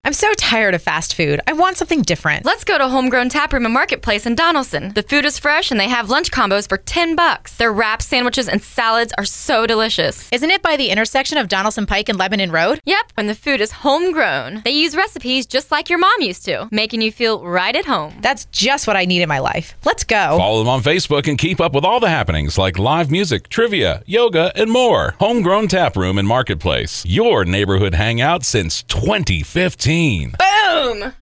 I'm so tired of fast food. I want something different. Let's go to Homegrown Taproom and Marketplace in Donaldson. The food is fresh and they have lunch combos for $10. Their wraps, sandwiches, and salads are so delicious. Isn't it by the intersection of Donaldson Pike and Lebanon Road? Yep, and the food is homegrown. They use recipes just like your mom used to, making you feel right at home. That's just what I need in my life. Let's go. Follow them on Facebook and keep up with all the happenings like live music, trivia, yoga, and more. Homegrown Taproom and Marketplace. Your neighborhood hangout since 2015. Boom!